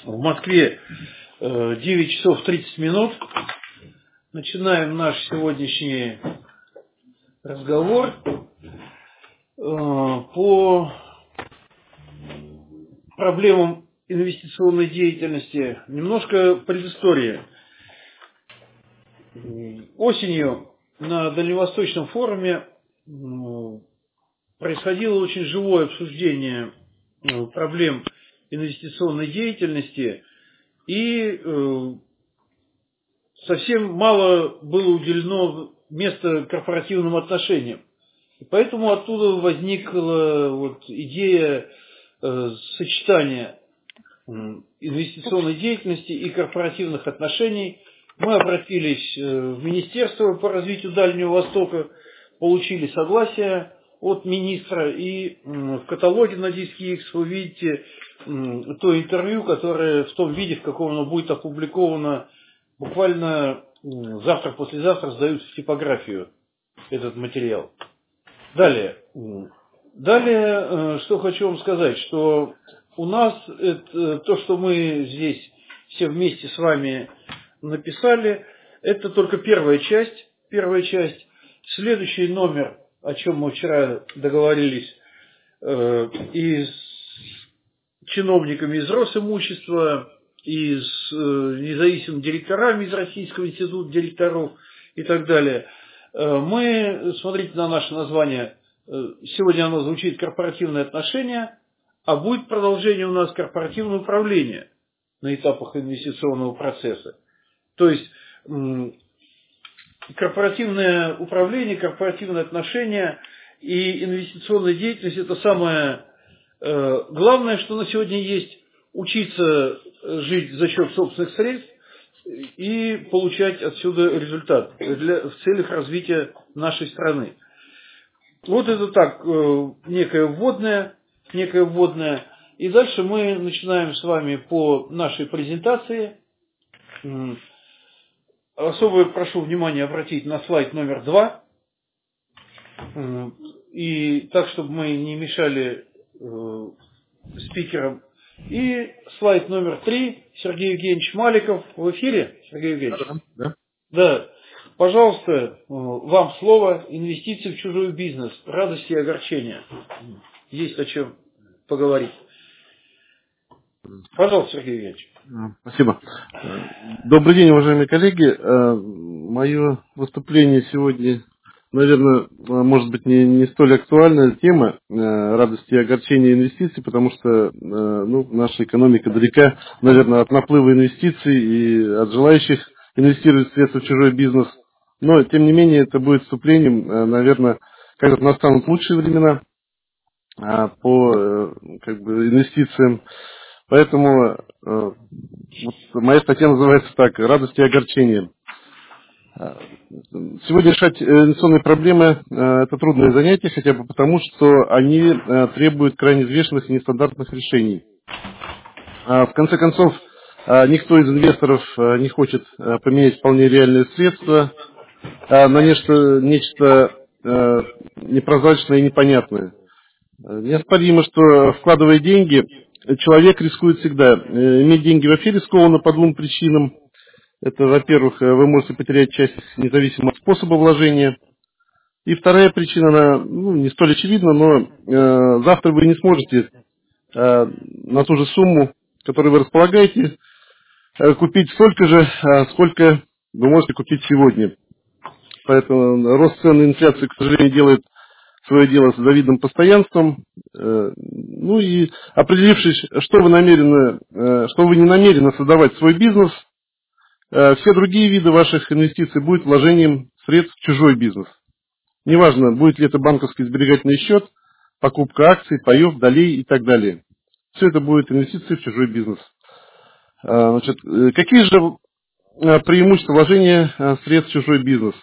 В Москве 9 часов 30 минут. Начинаем наш сегодняшний разговор по проблемам инвестиционной деятельности. Немножко предыстории. Осенью на Дальневосточном форуме происходило очень живое обсуждение проблем инвестиционной деятельности, и совсем мало было уделено места корпоративным отношениям. И поэтому оттуда возникла идея сочетания инвестиционной деятельности и корпоративных отношений. Мы обратились в Министерство по развитию Дальнего Востока, получили согласие от министра, и в каталоге на диске X вы видите то интервью, которое в том виде, в каком оно будет опубликовано, буквально завтра-послезавтра сдают в типографию этот материал. Далее, что хочу вам сказать, что у нас то, что мы здесь все вместе с вами написали, это только первая часть. Следующий номер, о чем мы вчера договорились и с чиновниками из Росимущества, и с независимыми директорами из Российского института директоров и так далее. Мы, смотрите на наше название, сегодня оно звучит «Корпоративные отношения», а будет продолжение у нас «Корпоративное управление» на этапах инвестиционного процесса. То есть корпоративное управление, корпоративные отношения и инвестиционная деятельность – это самое главное, что на сегодня есть. Учиться жить за счет собственных средств и получать отсюда результат в целях развития нашей страны. Вот это так, некое вводное. И дальше мы начинаем с вами по нашей презентации. Особо прошу внимание обратить на слайд номер 2. И так, чтобы мы не мешали спикерам. И слайд номер 3. Сергей Евгеньевич Маликов. В эфире, Сергей Евгеньевич? Да. Пожалуйста, вам слово. Инвестиции в чужой бизнес. Радости и огорчения. Есть о чем поговорить. Пожалуйста, Сергей Евгеньевич. Спасибо. Добрый день, уважаемые коллеги. Мое выступление сегодня, наверное, может быть не столь актуальная тема радости и огорчения инвестиций, потому что наша экономика далека, наверное, от наплыва инвестиций и от желающих инвестировать средства в чужой бизнес. Но, тем не менее, это будет вступлением, наверное, когда настанут лучшие времена по инвестициям. Поэтому моя статья называется так: «Радость и огорчение». Сегодня решать инвестиционные проблемы – это трудное занятие, хотя бы потому, что они требуют крайне взвешенных и нестандартных решений. В конце концов, никто из инвесторов не хочет поменять вполне реальные средства на нечто непрозрачное и непонятное. Неоспоримо, что, вкладывая деньги, человек рискует всегда. Иметь деньги вообще рискованно по двум причинам. Это, во-первых, вы можете потерять часть независимо от способа вложения. И вторая причина, она не столь очевидна, но завтра вы не сможете на ту же сумму, которую вы располагаете, купить столько же, сколько вы можете купить сегодня. Поэтому рост цен и инфляции, к сожалению, делает свое дело с завидным постоянством. И определившись, что вы не намерены создавать свой бизнес, все другие виды ваших инвестиций будут вложением средств в чужой бизнес. Неважно, будет ли это банковский сберегательный счет, покупка акций, паев, долей и так далее. Все это будет инвестиции в чужой бизнес. Какие же преимущества вложения средств в чужой бизнес?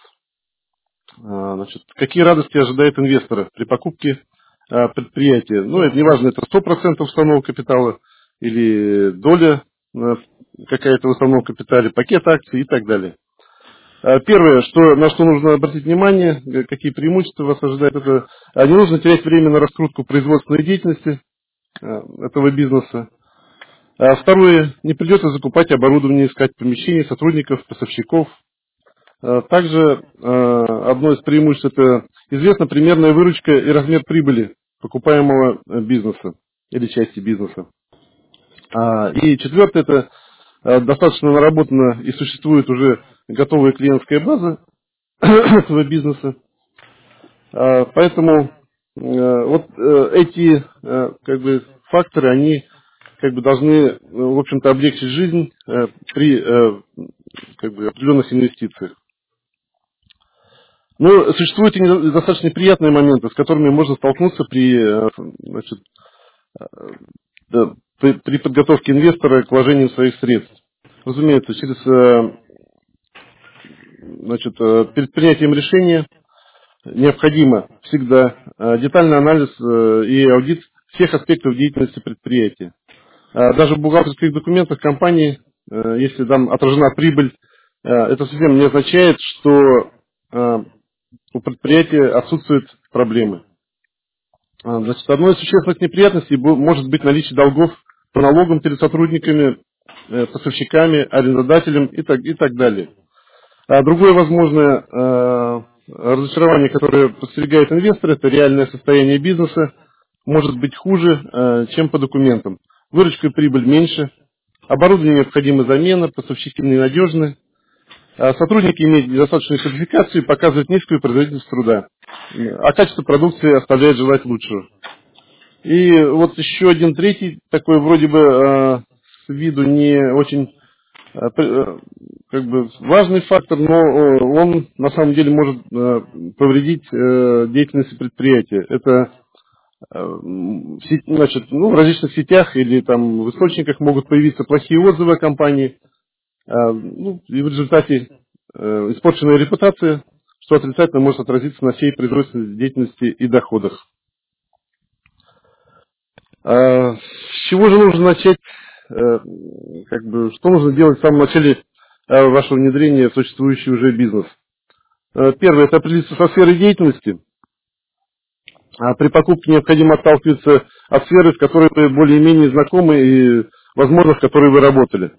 Какие радости ожидает инвестора при покупке предприятия? Это неважно, это 100% уставного капитала или доля какая-то в основном капитале, пакет акций и так далее. Первое, на что нужно обратить внимание, какие преимущества вас ожидают, это не нужно терять время на раскрутку производственной деятельности этого бизнеса. Второе, не придется закупать оборудование, искать помещения, сотрудников, поставщиков. Также одно из преимуществ – это известна примерная выручка и размер прибыли покупаемого бизнеса или части бизнеса. И четвертое – это достаточно наработана и существует уже готовая клиентская база этого бизнеса. Поэтому вот эти факторы, они должны, в общем-то, облегчить жизнь при определенных инвестициях. Но существуют и достаточно приятные моменты, с которыми можно столкнуться при подготовке инвестора к вложению своих средств. Разумеется, перед принятием решения необходимо всегда детальный анализ и аудит всех аспектов деятельности предприятия. Даже в бухгалтерских документах компании, если там отражена прибыль, это совсем не означает, что у предприятия отсутствуют проблемы. Одной из существенных неприятностей может быть наличие долгов по налогам перед сотрудниками, поставщиками, арендодателем и так далее. Другое возможное разочарование, которое подстерегает инвестора, это реальное состояние бизнеса может быть хуже, чем по документам. Выручка и прибыль меньше, оборудование необходима замена, поставщики ненадежны, сотрудники имеют недостаточную квалификацию и показывают низкую производительность труда, а качество продукции оставляет желать лучшего. И вот еще один третий, такой вроде бы с виду не очень важный фактор, но он на самом деле может повредить деятельности предприятия. Это в различных сетях или там в источниках могут появиться плохие отзывы о компании, и в результате испорченная репутация, что отрицательно может отразиться на всей производственной деятельности и доходах. С чего же нужно начать, что нужно делать в самом начале вашего внедрения в существующий уже бизнес? Первое – это определиться со сферой деятельности. При покупке необходимо отталкиваться от сферы, в которой вы более-менее знакомы и, возможно, в которой вы работали.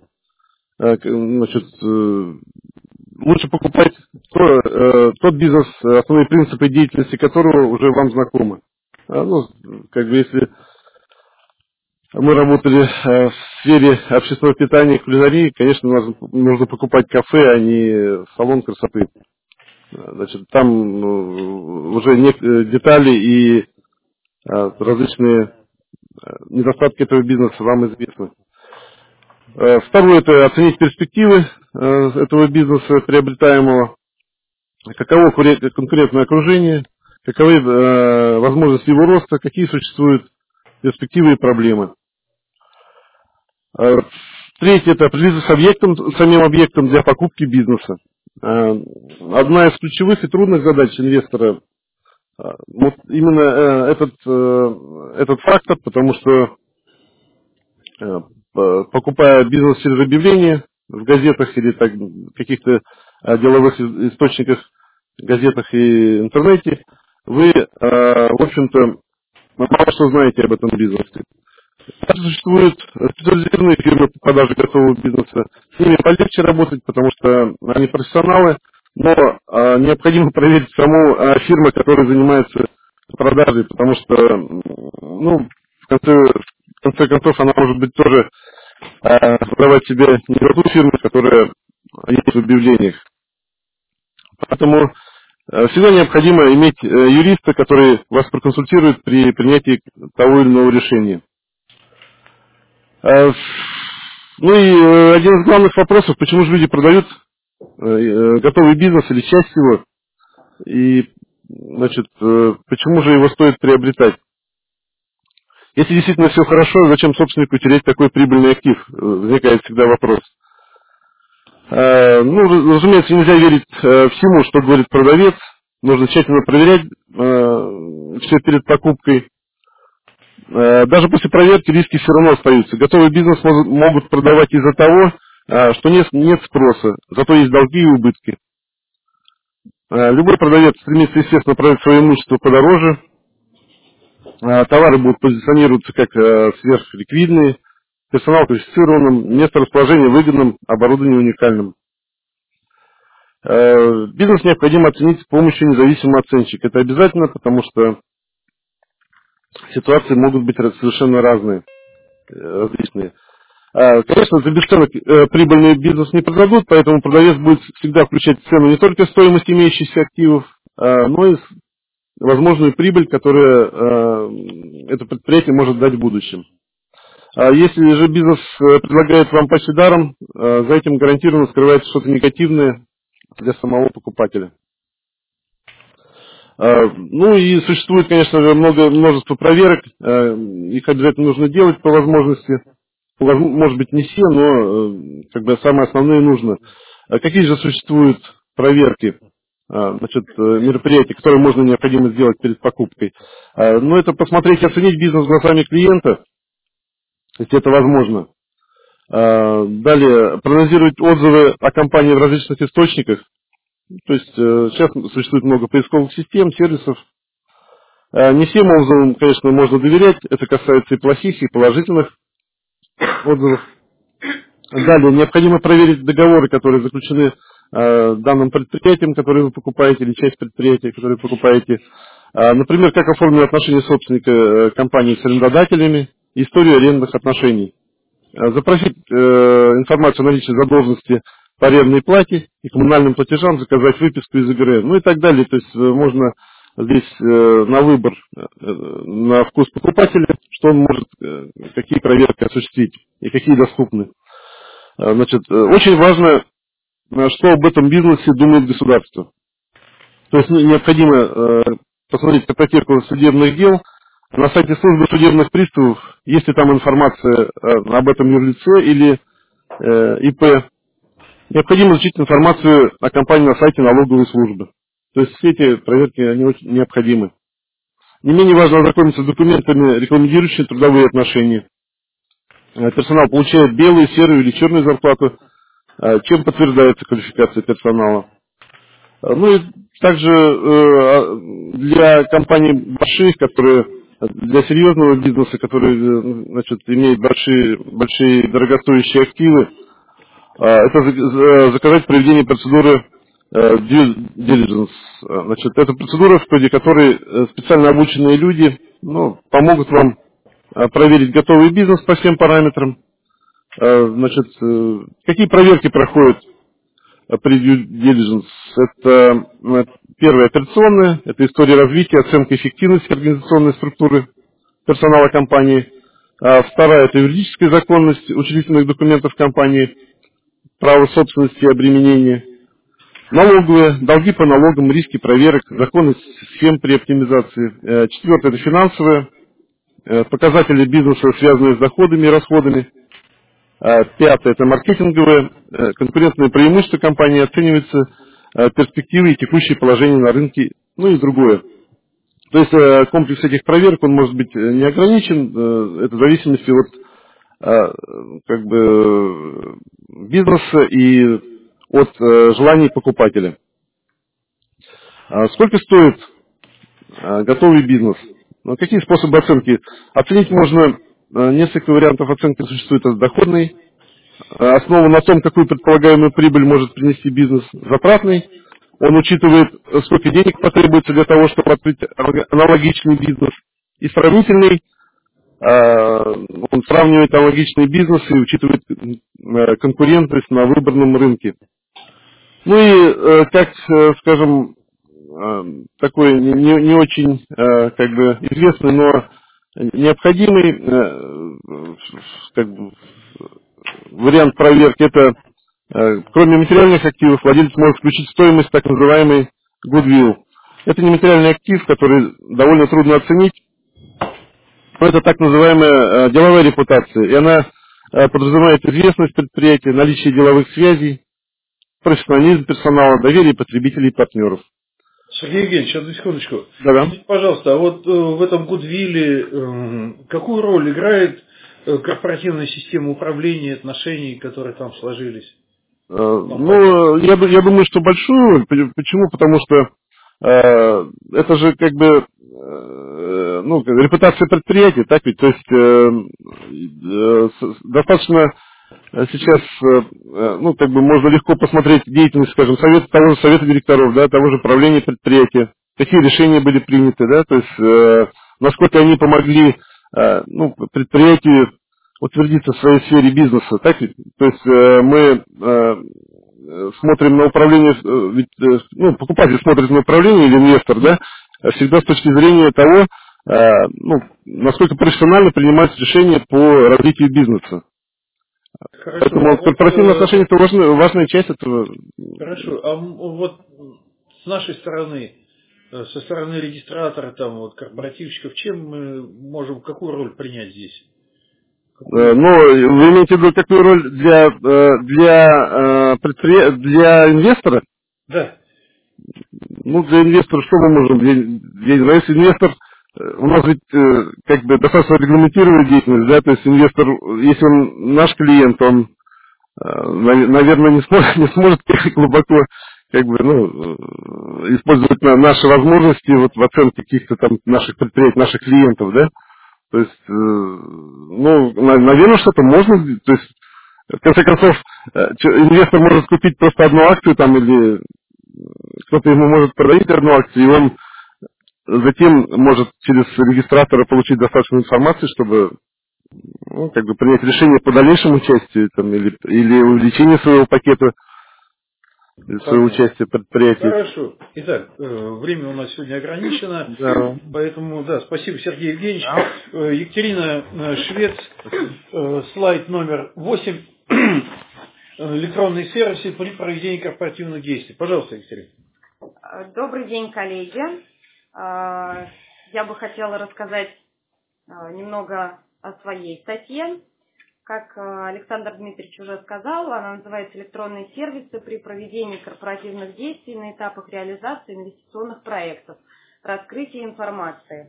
Лучше покупать тот бизнес, основные принципы деятельности которого уже вам знакомы. Если мы работали в сфере общественного питания и кулинарии, конечно, нужно покупать кафе, а не салон красоты. Там уже детали и различные недостатки этого бизнеса вам известны. Второе – это оценить перспективы этого бизнеса приобретаемого, каково конкурентное окружение, каковы возможности его роста, какие существуют перспективы и проблемы. Третье – это определиться с самим объектом для покупки бизнеса. Одна из ключевых и трудных задач инвестора именно этот фактор, потому что покупая бизнес через объявление в газетах или каких-то деловых источниках, газетах и интернете, вы, в общем-то, мало что знаете об этом бизнесе. Также существуют специализированные фирмы по продаже готового бизнеса. С ними полегче работать, потому что они профессионалы, но необходимо проверить саму фирму, которая занимается продажей, потому что, в конце концов, она может быть тоже продавать себе не ту фирму, которая есть в объявлениях. Поэтому всегда необходимо иметь юриста, который вас проконсультирует при принятии того или иного решения. И один из главных вопросов, почему же люди продают готовый бизнес или часть его, и, почему же его стоит приобретать? Если действительно все хорошо, зачем собственнику терять такой прибыльный актив? Возникает всегда вопрос. Разумеется, нельзя верить всему, что говорит продавец. Нужно тщательно проверять все перед покупкой. Даже после проверки риски все равно остаются. Готовый бизнес могут продавать из-за того, что нет спроса, зато есть долги и убытки. Любой продавец стремится, естественно, продать свое имущество подороже. Товары будут позиционироваться как сверхликвидные, персонал квалифицированным, место расположения выгодным, оборудование уникальным. Бизнес необходимо оценить с помощью независимого оценщика. Это обязательно, потому что ситуации могут быть совершенно разные, различные. Конечно, за бесценок прибыльный бизнес не продадут, поэтому продавец будет всегда включать в цену не только стоимость имеющихся активов, но и возможную прибыль, которую это предприятие может дать в будущем. Если же бизнес предлагает вам почти даром, за этим гарантированно скрывается что-то негативное для самого покупателя. Ну и существует, конечно же, множество проверок, их обязательно нужно делать по возможности. Может быть, не все, но как бы самые основные нужно. Какие же существуют проверки, мероприятия, которые необходимо сделать перед покупкой? Ну, это посмотреть и оценить бизнес глазами клиента, если это возможно. Далее, проанализировать отзывы о компании в различных источниках. То есть сейчас существует много поисковых систем, сервисов. Не всем отзывам, конечно, можно доверять. Это касается и плохих, и положительных отзывов. Далее, необходимо проверить договоры, которые заключены данным предприятием, которые вы покупаете, или часть предприятия, которые вы покупаете. Например, как оформлены отношения собственника компании с арендодателями, историю арендных отношений. Запросить информацию о наличии задолженности по арендной плате и коммунальным платежам, заказать выписку из ИГР, ну и так далее. То есть можно здесь на выбор, на вкус покупателя, что он может, какие проверки осуществить и какие доступны. Очень важно, что об этом бизнесе думает государство. То есть необходимо посмотреть картотеку судебных дел. На сайте службы судебных приставов, есть ли там информация об этом юрлице или ИП. Необходимо изучить информацию о компании на сайте налоговой службы. То есть все эти проверки, они очень необходимы. Не менее важно ознакомиться с документами, рекламирующими трудовые отношения. Персонал получает белую, серую или черную зарплату, чем подтверждается квалификация персонала. Ну и также для компаний больших, для серьезного бизнеса, который имеет большие дорогостоящие активы, это заказать проведение процедуры due diligence. Это процедура, в ходе которой специально обученные люди помогут вам проверить готовый бизнес по всем параметрам. Какие проверки проходят при due diligence? Это первое операционное, это история развития, оценка эффективности организационной структуры персонала компании. Вторая – это юридическая законность учредительных документов компании, право собственности и обременения. Налоговые, долги по налогам, риски проверок, законность схем при оптимизации. Четвертое – это финансовые, показатели бизнеса, связанные с доходами и расходами. Пятое – это маркетинговые, конкурентные преимущества компании, оцениваются перспективы и текущее положение на рынке, ну и другое. То есть комплекс этих проверок, он может быть не ограничен, это в зависимости от бизнеса и от желаний покупателя. Сколько стоит готовый бизнес? Какие способы оценки? Оценить можно, несколько вариантов оценки существует. Это доходный, основан на том, какую предполагаемую прибыль может принести бизнес. Затратный, он учитывает, сколько денег потребуется для того, чтобы открыть аналогичный бизнес. И сравнительный, он сравнивает аналогичные бизнесы и учитывает конкурентность на выбранном рынке. Ну и, скажем, такой не очень известный, но необходимый вариант проверки, это кроме материальных активов владелец может включить стоимость так называемый goodwill. Это нематериальный актив, который довольно трудно оценить, но это так называемая деловая репутация, и она подразумевает известность предприятия, наличие деловых связей, профессионализм персонала, доверие потребителей и партнеров. Сергей Евгеньевич, одну секундочку. Да-да. Скажите, пожалуйста, а вот в этом гудвилле какую роль играет корпоративная система управления отношений, которые там сложились? Я думаю, что большую роль. Почему? Потому что это же репутация предприятия, так ведь, то есть достаточно сейчас, можно легко посмотреть деятельность, скажем, того же совета директоров, да, того же правления предприятия, какие решения были приняты, да, то есть насколько они помогли предприятию утвердиться в своей сфере бизнеса, так ведь? То есть мы смотрим на управление, покупатель смотрит на управление или инвестор, да, всегда с точки зрения того, насколько профессионально принимаются решения по развитию бизнеса. Хорошо. Поэтому корпоративные отношения это важная часть этого. Хорошо. А вот с нашей стороны, со стороны регистратора, корпоративщиков, чем мы можем, какую роль принять здесь? Вы имеете в виду какую роль для инвестора? Да. Для инвестора что мы можем? Я не знаю, если инвестор, у нас ведь достаточно регламентированная деятельность, да, то есть инвестор, если он наш клиент, он, наверное, не сможет глубоко использовать наши возможности в оценке каких-то там наших предприятий, наших клиентов, да. То есть, наверное, что-то можно, то есть, в конце концов, инвестор может купить просто одну акцию там или кто-то ему может продать одну акцию, и он затем может через регистратора получить достаточно информации, чтобы принять решение по дальнейшему участию там, или увеличению своего пакета, или своего участия в предприятии. Хорошо. Итак, время у нас сегодня ограничено, Да. поэтому, спасибо, Сергей Евгеньевич. Екатерина Швец, слайд номер 8, электронные сервисы при проведении корпоративных действий. Пожалуйста, Екатерина. Добрый день, коллеги. Я бы хотела рассказать немного о своей статье. Как Александр Дмитриевич уже сказал, она называется «Электронные сервисы при проведении корпоративных действий на этапах реализации инвестиционных проектов. Раскрытие информации».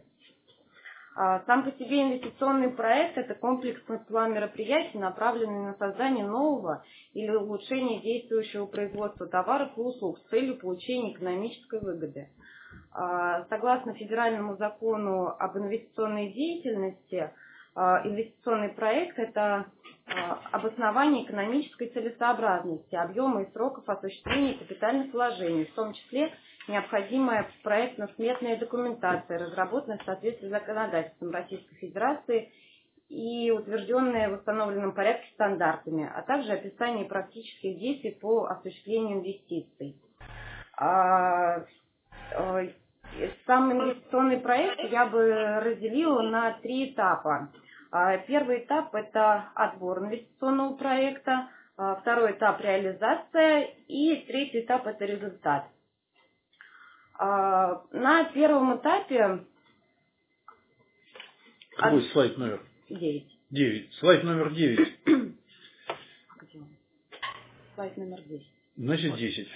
Сам по себе инвестиционный проект – это комплексный план мероприятий, направленный на создание нового или улучшение действующего производства товаров и услуг с целью получения экономической выгоды. Согласно федеральному закону об инвестиционной деятельности, инвестиционный проект – это обоснование экономической целесообразности, объема и сроков осуществления капитальных вложений, в том числе необходимая проектно-сметная документация, разработанная в соответствии с законодательством Российской Федерации и утвержденная в установленном порядке стандартами, а также описание практических действий по осуществлению инвестиций. Сам инвестиционный проект я бы разделила на 3 этапа. Первый этап – это отбор инвестиционного проекта, второй этап – реализация и третий этап – это результат. На первом этапе... Какой слайд номер? 9. 9. Слайд номер 9. Слайд номер 10. Значит, 10.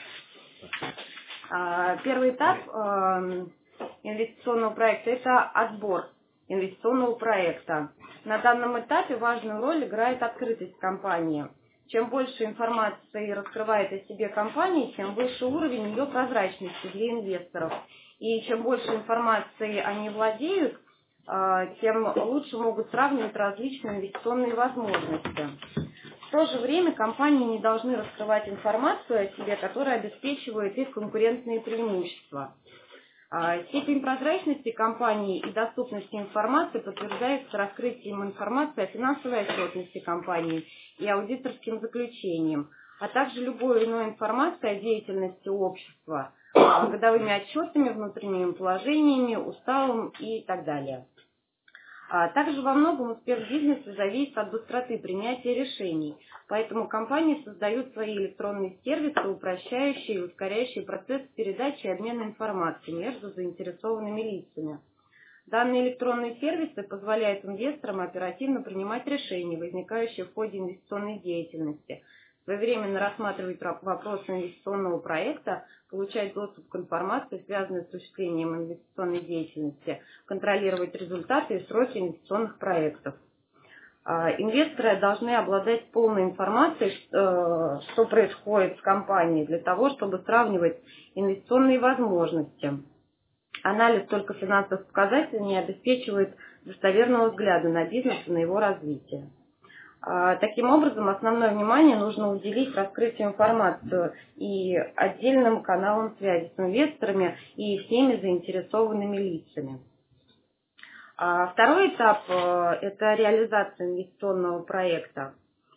Первый этап инвестиционного проекта – это отбор инвестиционного проекта. На данном этапе важную роль играет открытость компании. Чем больше информации раскрывает о себе компания, тем выше уровень ее прозрачности для инвесторов. И чем больше информации они владеют, тем лучше могут сравнивать различные инвестиционные возможности. В то же время компании не должны раскрывать информацию о себе, которая обеспечивает их конкурентные преимущества. Степень прозрачности компании и доступности информации подтверждается раскрытием информации о финансовой отчетности компании и аудиторским заключением, а также любой иной информации о деятельности общества, годовыми отчетами, внутренними положениями, уставом и так далее. Также во многом успех бизнеса зависит от быстроты принятия решений, поэтому компании создают свои электронные сервисы, упрощающие и ускоряющие процесс передачи и обмена информацией между заинтересованными лицами. Данные электронные сервисы позволяют инвесторам оперативно принимать решения, возникающие в ходе инвестиционной деятельности, своевременно рассматривать вопросы инвестиционного проекта, получать доступ к информации, связанной с осуществлением инвестиционной деятельности, контролировать результаты и сроки инвестиционных проектов. Инвесторы должны обладать полной информацией, что происходит в компании, для того, чтобы сравнивать инвестиционные возможности. Анализ только финансовых показателей не обеспечивает достоверного взгляда на бизнес и на его развитие. Таким образом, основное внимание нужно уделить раскрытию информации и отдельным каналам связи с инвесторами и всеми заинтересованными лицами. Второй этап – это реализация инвестиционного проекта.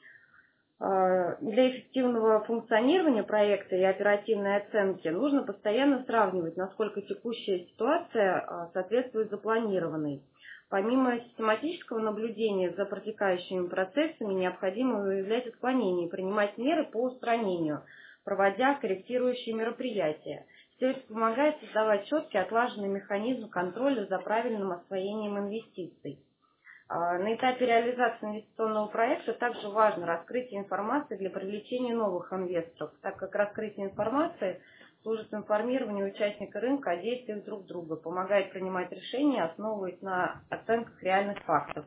Для эффективного функционирования проекта и оперативной оценки нужно постоянно сравнивать, насколько текущая ситуация соответствует запланированной. Помимо систематического наблюдения за протекающими процессами, необходимо выявлять отклонения и принимать меры по устранению, проводя корректирующие мероприятия. Все это помогает создавать четкий отлаженный механизм контроля за правильным освоением инвестиций. На этапе реализации инвестиционного проекта также важно раскрытие информации для привлечения новых инвесторов, так как раскрытие информации служит информированию участника рынка о действиях друг друга, помогает принимать решения, основываясь на оценках реальных фактов.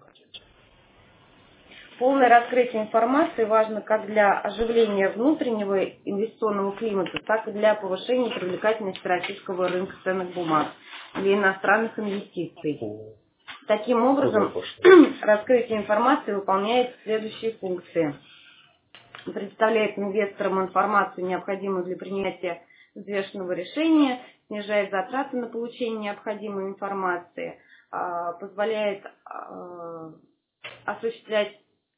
Полное раскрытие информации важно как для оживления внутреннего инвестиционного климата, так и для повышения привлекательности российского рынка ценных бумаг для иностранных инвестиций. Таким образом, раскрытие информации выполняет следующие функции. Предоставляет инвесторам информацию, необходимую для принятия взвешенного решения, снижает затраты на получение необходимой информации, позволяет осуществлять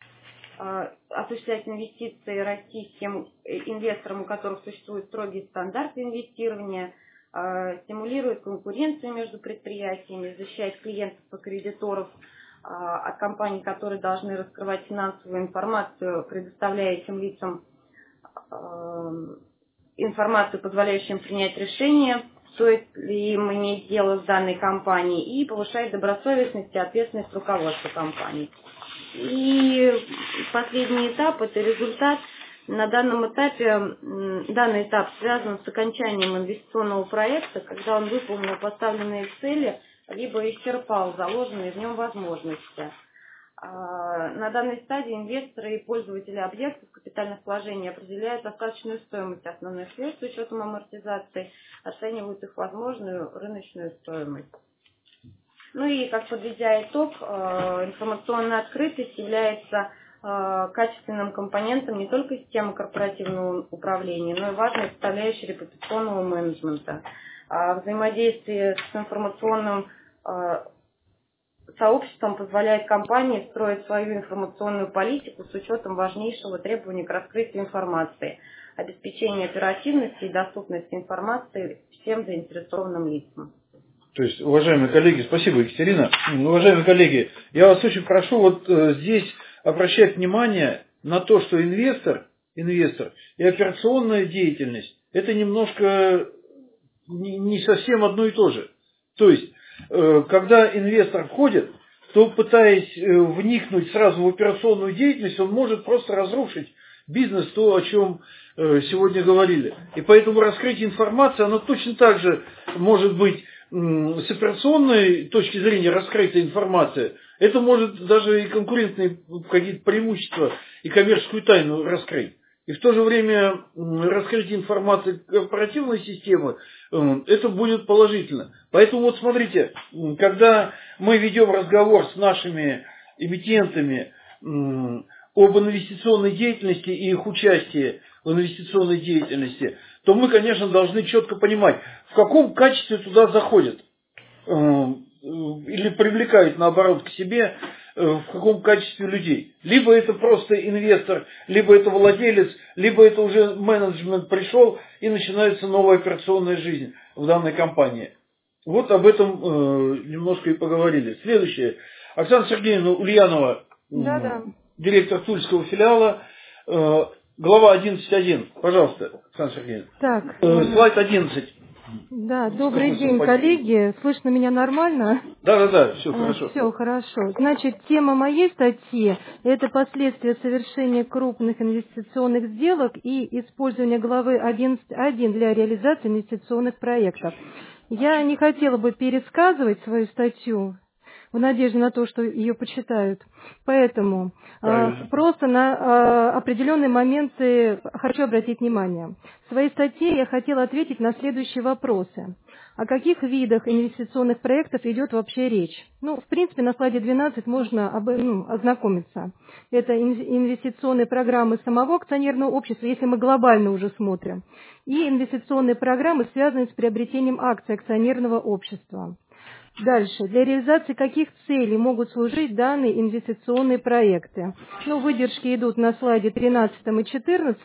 инвестиции, расти тем инвесторам, у которых существуют строгие стандарты инвестирования, стимулирует конкуренцию между предприятиями, защищает клиентов и кредиторов от компаний, которые должны раскрывать финансовую информацию, предоставляя этим лицам информацию, позволяющую им принять решение, стоит ли им иметь дело с данной компанией, и повышает добросовестность и ответственность руководства компании. И последний этап – это результат. На данном этапе, данный этап связан с окончанием инвестиционного проекта, когда он выполнил поставленные цели, либо исчерпал заложенные в нем возможности. На данной стадии инвесторы и пользователи объектов капитальных вложений определяют остаточную стоимость основных средств с учетом амортизации, оценивают их возможную рыночную стоимость. Ну и, как подведя итог, информационная открытость является качественным компонентом не только системы корпоративного управления, но и важной составляющей репутационного менеджмента. Взаимодействие с информационным сообществом позволяет компании строить свою информационную политику с учетом важнейшего требования к раскрытию информации, обеспечения оперативности и доступности информации всем заинтересованным лицам. То есть, уважаемые коллеги, спасибо, Екатерина. Уважаемые коллеги, я вас очень прошу вот здесь обращать внимание на то, что инвестор и операционная деятельность – это немножко не совсем одно и то же. То есть, когда инвестор входит, то, пытаясь вникнуть сразу в операционную деятельность, он может просто разрушить бизнес, то, о чем сегодня говорили. И поэтому раскрытие информации, оно точно так же может быть с операционной точки зрения раскрытая информация. Это может даже и конкурентные какие-то преимущества и коммерческую тайну раскрыть. И в то же время раскрытие информации корпоративной системы, это будет положительно. Поэтому вот смотрите, когда мы ведем разговор с нашими эмитентами об инвестиционной деятельности и их участии в инвестиционной деятельности, то мы, конечно, должны четко понимать, в каком качестве туда заходят или привлекают, наоборот, к себе, в каком качестве людей. Либо это просто инвестор, либо это владелец, либо это уже менеджмент пришел и начинается новая операционная жизнь в данной компании. Вот об этом немножко и поговорили. Следующее. Оксана Сергеевна Ульянова, директор Тульского филиала, глава 11.1. Пожалуйста, Оксана Сергеевна. Так. Слайд 11. Да, добрый день, коллеги. Слышно меня нормально? Да, все хорошо. Все хорошо. Значит, тема моей статьи – это последствия совершения крупных инвестиционных сделок и использования главы 11.1 для реализации инвестиционных проектов. Я не хотела бы пересказывать свою статью, в надежде на то, что ее почитают. Поэтому Правильно. просто на определенные моменты хочу обратить внимание. В своей статье я хотела ответить на следующие вопросы. О каких видах инвестиционных проектов идет вообще речь? Ну, в принципе, на слайде 12 можно ознакомиться. Это инвестиционные программы самого акционерного общества, если мы глобально уже смотрим, и инвестиционные программы, связанные с приобретением акций акционерного общества. Дальше. Для реализации каких целей могут служить данные инвестиционные проекты? Ну, выдержки идут на слайде 13 и 14.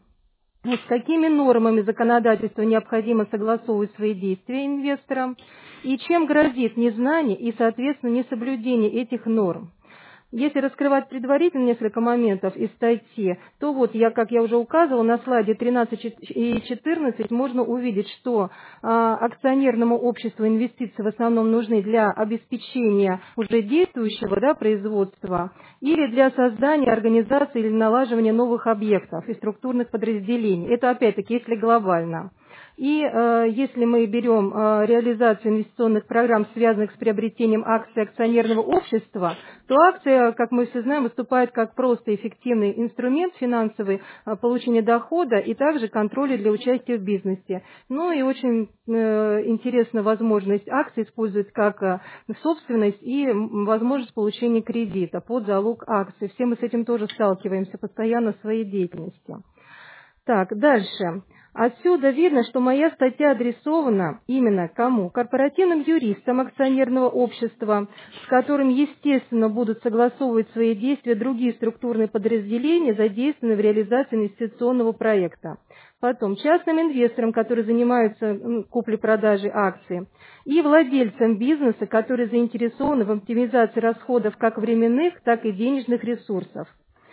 С какими нормами законодательства необходимо согласовывать свои действия инвесторам? И чем грозит незнание и, соответственно, несоблюдение этих норм? Если раскрывать предварительно несколько моментов из статьи, то вот, как я уже указывала, на слайде 13 и 14 можно увидеть, что акционерному обществу инвестиции в основном нужны для обеспечения уже действующего производства или для создания организации или налаживания новых объектов и структурных подразделений. Это опять-таки, если глобально. И если мы берем реализацию инвестиционных программ, связанных с приобретением акций акционерного общества, то акция, как мы все знаем, выступает как просто эффективный инструмент финансовый получения дохода и также контроля для участия в бизнесе. Ну и очень интересна возможность акций использовать как собственность и возможность получения кредита под залог акций. Все мы с этим тоже сталкиваемся постоянно в своей деятельности. Так, дальше. Отсюда видно, что моя статья адресована именно кому? Корпоративным юристам акционерного общества, с которым, естественно, будут согласовывать свои действия другие структурные подразделения, задействованные в реализации инвестиционного проекта. Потом частным инвесторам, которые занимаются куплей-продажей акций, и владельцам бизнеса, которые заинтересованы в оптимизации расходов как временных, так и денежных ресурсов.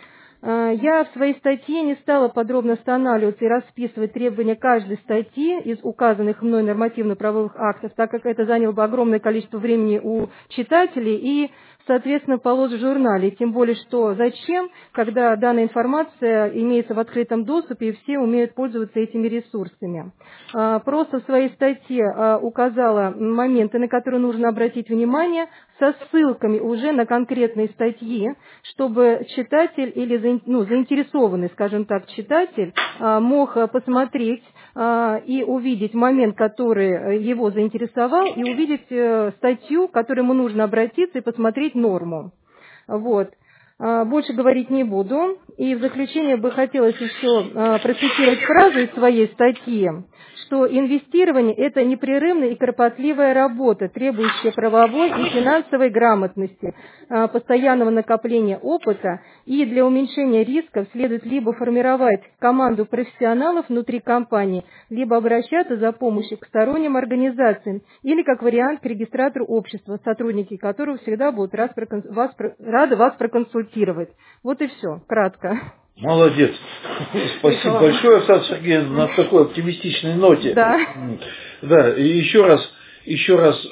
Я в своей статье не стала подробно останавливаться и расписывать требования каждой статьи из указанных мной нормативно-правовых актов, так как это заняло бы огромное количество времени у читателей и, соответственно, полос в журнале. Тем более, что зачем, когда данная информация имеется в открытом доступе и все умеют пользоваться этими ресурсами. Просто в своей статье указала моменты, на которые нужно обратить внимание, со ссылками уже на конкретные статьи, чтобы читатель или заинтересованный, скажем так, читатель мог посмотреть и увидеть момент, который его заинтересовал, и увидеть статью, к которой ему нужно обратиться и посмотреть норму. Вот. Больше говорить не буду. И в заключение бы хотелось еще процитировать фразу из своей статьи, что инвестирование – это непрерывная и кропотливая работа, требующая правовой и финансовой грамотности, постоянного накопления опыта, и для уменьшения рисков следует либо формировать команду профессионалов внутри компании, либо обращаться за помощью к сторонним организациям или, как вариант, к регистратору общества, сотрудники которого всегда будут рады вас проконсультировать. Вот и все, кратко. Молодец. Спасибо большое, Оксана Сергеевна, на такой оптимистичной ноте. Да. Да, и еще раз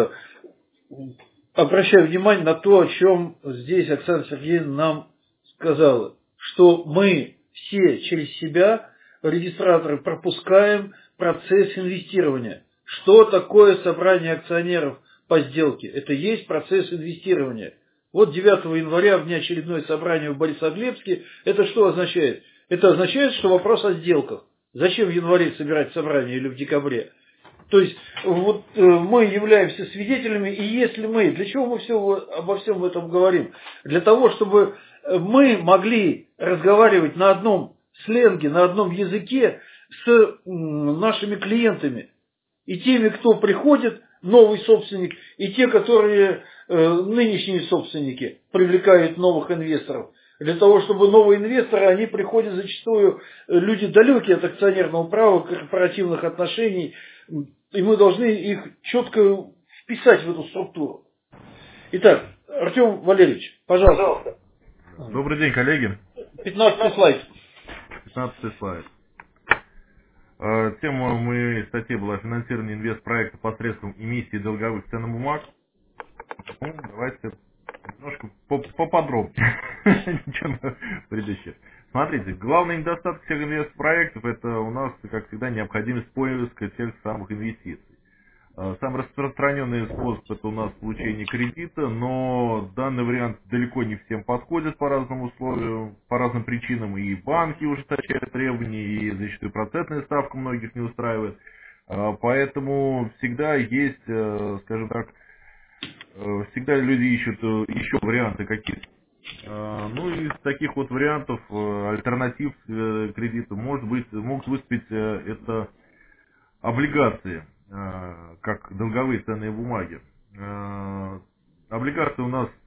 обращаю внимание на то, о чем здесь Оксана Сергеевна нам сказала, что мы все через себя, регистраторы, пропускаем процесс инвестирования. Что такое собрание акционеров по сделке? Это есть процесс инвестирования. Вот 9 января, внеочередное собрание в Борисоглебске, это что означает? Это означает, что вопрос о сделках. Зачем в январе собирать собрание или в декабре? То есть, вот мы являемся свидетелями, и если мы, для чего мы обо всем этом говорим? Для того, чтобы мы могли разговаривать на одном сленге, на одном языке с нашими клиентами. И теми, кто приходит, новый собственник, и те, которые нынешние собственники привлекают новых инвесторов. Для того, чтобы новые инвесторы, они приходят зачастую люди далекие от акционерного права, корпоративных отношений, и мы должны их четко вписать в эту структуру. Итак, Артем Валерьевич, пожалуйста. Добрый день, коллеги. 15 слайд. 15 слайд. Тема моей статьи была финансирование инвестпроекта посредством эмиссии долговых ценных бумаг. Ну, давайте немножко поподробнее, чем предыдущее. Смотрите, главный недостаток всех инвестпроектов — это у нас, как всегда, необходимость поиска тех самых инвестиций. Самый распространенный способ это у нас получение кредита, но данный вариант далеко не всем подходит по разным условиям, по разным причинам. И банки ужесточают требования, и зачастую процентная ставка многих не устраивает. Поэтому всегда есть, скажем так, всегда люди ищут еще варианты какие-то. Ну и из таких вот вариантов, альтернатив кредиту могут выступить это облигации, как долговые ценные бумаги. Облигации у нас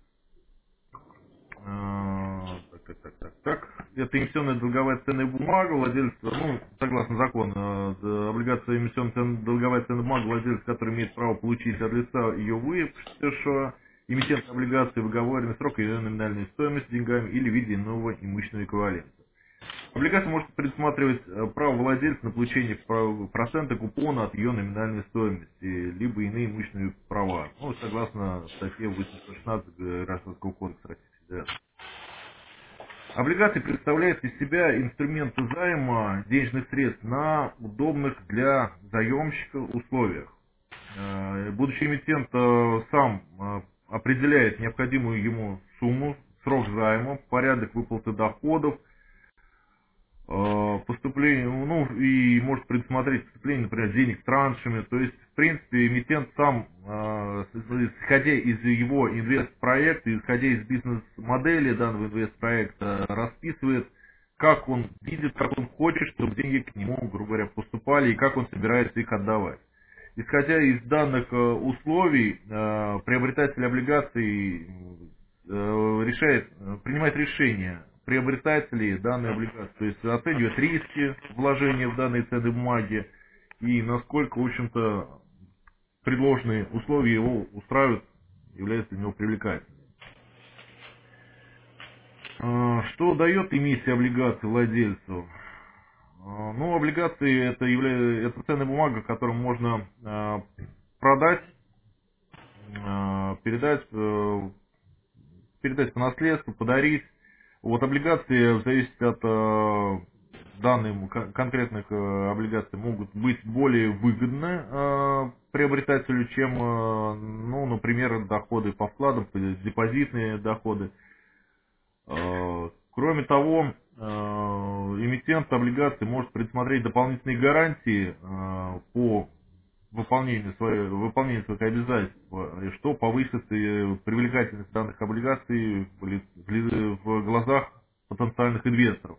это эмиссионная долговая ценная бумага, владелец, согласно закону, облигация эмиссионная долговая ценная бумага, владелец, который имеет право получить от лица ее выпустившего, эмитент облигации в оговоренный срок ее номинальной стоимости деньгами или в виде иного имущественного эквивалента. Облигация может предусматривать право владельца на получение процента купона от ее номинальной стоимости, либо иные имущественные права, согласно статье 816 Гражданского кодекса Российской Федерации. Облигации представляют из себя инструменты займа денежных средств на удобных для заемщика условиях. Будущий эмитент сам определяет необходимую ему сумму, срок займа, порядок выплаты доходов, поступление, и может предусмотреть поступление, например, денег траншами. То есть, в принципе, эмитент сам, исходя из его инвестпроекта, исходя из бизнес-модели данного инвестпроекта, расписывает, как он видит, как он хочет, чтобы деньги к нему, грубо говоря, поступали, и как он собирается их отдавать. Исходя из данных условий, приобретатель облигаций принимает решение, приобретать ли данные облигации, то есть оценивает риски вложения в данные ценные бумаги и насколько, в общем-то, предложенные условия его устраивают, являются для него привлекательными. Что дает эмиссия облигаций владельцу? Облигации это ценная бумага, которую можно продать, передать по наследству, подарить. Облигации, в зависимости от данных конкретных облигаций, могут быть более выгодны приобретателю, чем, например, доходы по вкладам, депозитные доходы. Кроме того, эмитент облигаций может предусмотреть дополнительные гарантии по выполнению своих обязательств, что повысит привлекательность данных облигаций в глазах потенциальных инвесторов.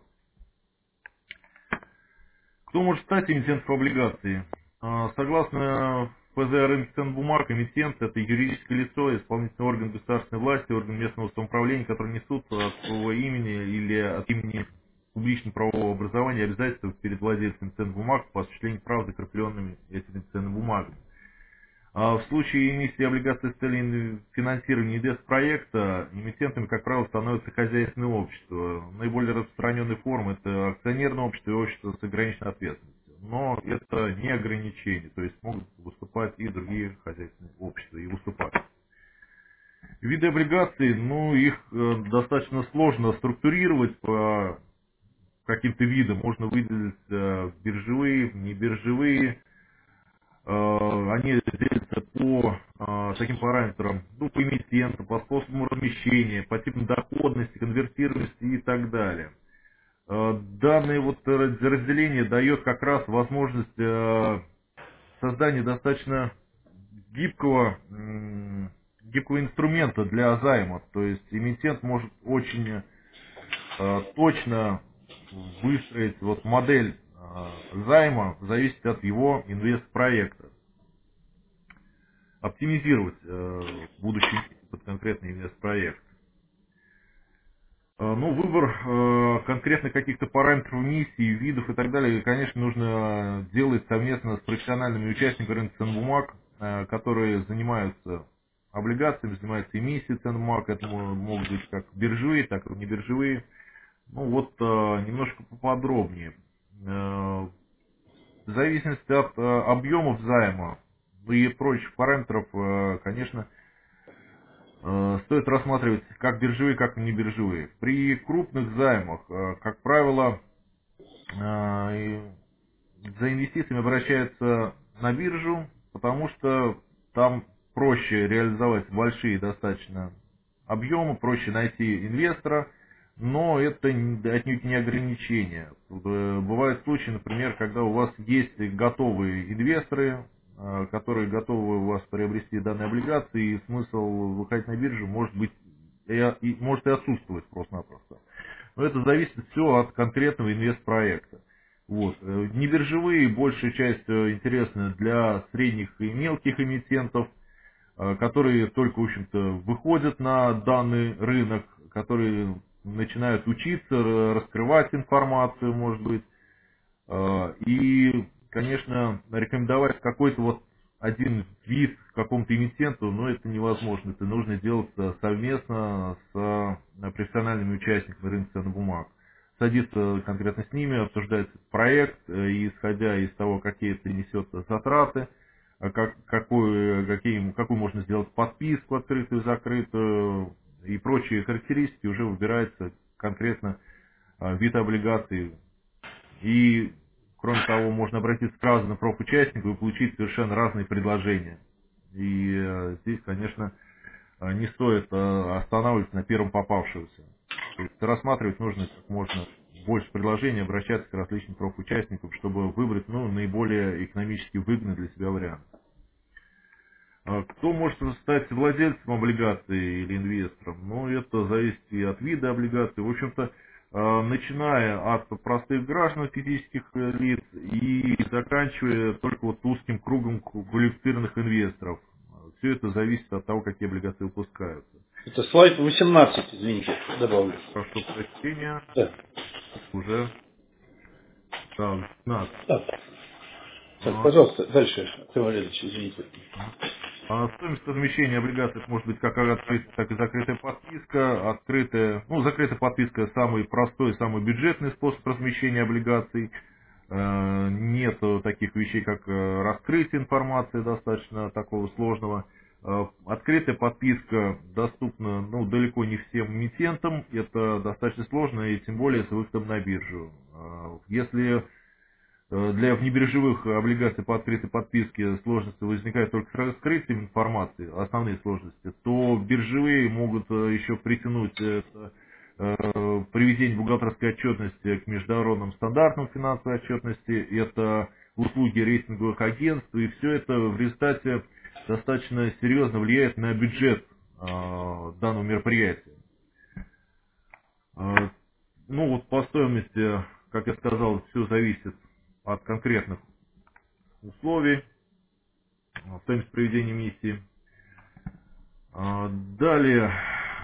Кто может стать эмитентом облигаций? Согласно ФЗ о рынке ценных бумаг, эмитент – это юридическое лицо, исполнительный орган государственной власти, орган местного самоуправления, которые несут от своего имени или от имени публично-правового образования обязательства перед владельцем ценных бумаг по осуществлению прав, закрепленными этими ценными бумагами. В случае эмиссии облигаций с целью финансирования инвестпроекта, эмитентами, как правило, становятся хозяйственные общества. Наиболее распространенные формы – это акционерное общество и общество с ограниченной ответственностью. Но это не ограничение, то есть могут выступать и другие хозяйственные общества, и выступать. Виды облигаций, их достаточно сложно структурировать по каким-то видам. Можно выделить биржевые, небиржевые. Они делятся по таким параметрам, по эмитенту, по способу размещения, по типу доходности, конвертируемости и так далее. Данное разделение дает как раз возможность создания достаточно гибкого инструмента для займа. То есть эмитент может очень точно выстроить модель займа в зависимости от его инвестпроекта. Оптимизировать будущий под конкретный инвестпроект. Выбор конкретно каких-то параметров миссии, видов и так далее, конечно, нужно делать совместно с профессиональными участниками рынка ценных бумаг, которые занимаются облигациями, занимаются эмиссией ценных бумаг. Это могут быть как биржевые, так и небиржевые. Немножко поподробнее. В зависимости от объемов займа и прочих параметров, конечно, стоит рассматривать как биржевые, как и небиржевые. При крупных займах, как правило, за инвестициями обращаются на биржу, потому что там проще реализовать большие достаточно объемы, проще найти инвестора, но это отнюдь не ограничение. Бывают случаи, например, когда у вас есть готовые инвесторы, которые готовы у вас приобрести данные облигации, и смысл выходить на биржу может быть может и отсутствовать просто-напросто. Но это зависит все от конкретного инвестпроекта. Вот. Небиржевые большей частью интересны для средних и мелких эмитентов, которые только, в общем-то, выходят на данный рынок, которые начинают учиться, раскрывать информацию, может быть. И, конечно, рекомендовать какой-то вот один вид какому-то эмитенту, но это невозможно. Это нужно делать совместно с профессиональными участниками рынка ценных бумаг. Садиться конкретно с ними, обсуждать проект, и исходя из того, какие это несет затраты, какую можно сделать подписку открытую, закрытую и прочие характеристики, уже выбирается конкретно вид облигаций. И, кроме того, можно обратиться к разным профучастникам и получить совершенно разные предложения. И здесь, конечно, не стоит останавливаться на первом попавшемся. То есть рассматривать нужно как можно больше предложений, обращаться к различным профучастникам, чтобы выбрать наиболее экономически выгодный для себя вариант. Кто может стать владельцем облигаций или инвестором? Ну, это зависит и от вида облигаций. В общем-то, начиная от простых граждан, физических лиц, и заканчивая только вот узким кругом квалифицированных инвесторов. Все это зависит от того, какие облигации выпускаются. Это слайд 18, извините, добавлю. Прошу прощения. Да. Уже. Да, 15. Да. Так, пожалуйста, дальше, Артем Валерьевич, извините. Стоимость размещения облигаций может быть как открытая, так и закрытая подписка. Закрытая подписка самый простой, самый бюджетный способ размещения облигаций. Нет таких вещей, как раскрытие информации, достаточно такого сложного. Открытая подписка доступна далеко не всем эмитентам. Это достаточно сложно, и тем более с выходом на биржу. Если для внебиржевых облигаций по открытой подписке сложности возникают только с раскрытием информации, основные сложности, то биржевые могут еще притянуть приведение бухгалтерской отчетности к международным стандартам финансовой отчетности, это услуги рейтинговых агентств, и все это в результате достаточно серьезно влияет на бюджет данного мероприятия. По стоимости, как я сказал, все зависит от конкретных условий, стоимость проведения миссии. Далее,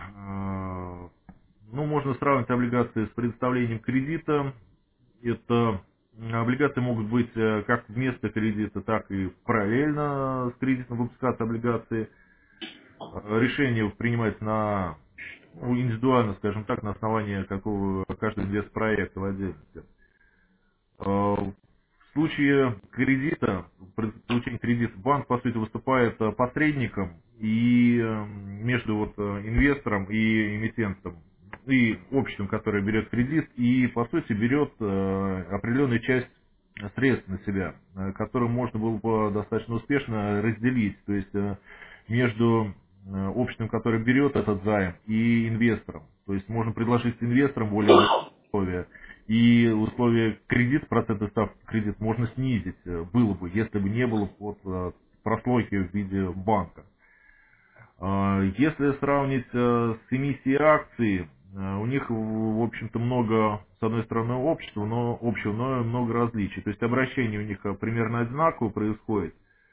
можно сравнивать облигации с предоставлением кредита. Это облигации могут быть как вместо кредита, так и параллельно с кредитом выпускаться облигации. Решение принимается индивидуально, скажем так, на основании каждого инвестпроекта в отдельности. В случае кредита, при получении кредита, банк, по сути, выступает посредником и между инвестором и эмитентом, и обществом, которое берет кредит, и, по сути, берет определенную часть средств на себя, которую можно было бы достаточно успешно разделить, то есть между обществом, которое берет этот займ, и инвестором. То есть можно предложить инвесторам более высокие условия. И условия кредита, процентной ставки кредита можно снизить, было бы, если бы не было прослойки в виде банка. Если сравнить с эмиссией акций, у них, в общем-то, много, с одной стороны, общего, но много различий. То есть обращение у них примерно одинаково происходит.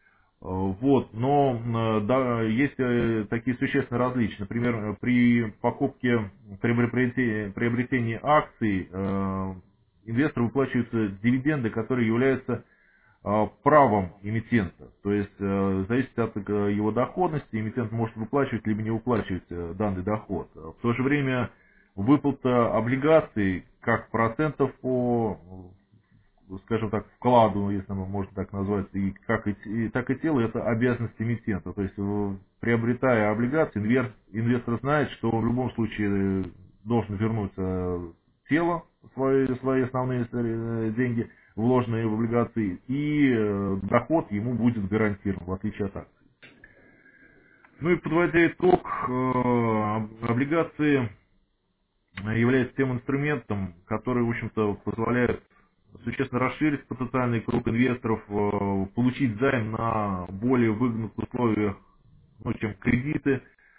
Но есть такие существенные различия. Например, при покупке, приобретении акций инвестору выплачиваются дивиденды, которые являются правом эмитента. То есть в зависимости от его доходности эмитент может выплачивать либо не выплачивать данный доход. В то же время выплата облигаций как процентов по, скажем так, вкладу, если можно так назвать, так и тело, это обязанность эмитента. То есть, приобретая облигации, инвестор знает, что в любом случае должен вернуть тело свои основные деньги, вложенные в облигации, и доход ему будет гарантирован, в отличие от акций. Ну и подводя итог, облигации являются тем инструментом, который, в общем-то, позволяет существенно расширить потенциальный круг инвесторов, получить займ на более выгодных условиях, чем кредиты.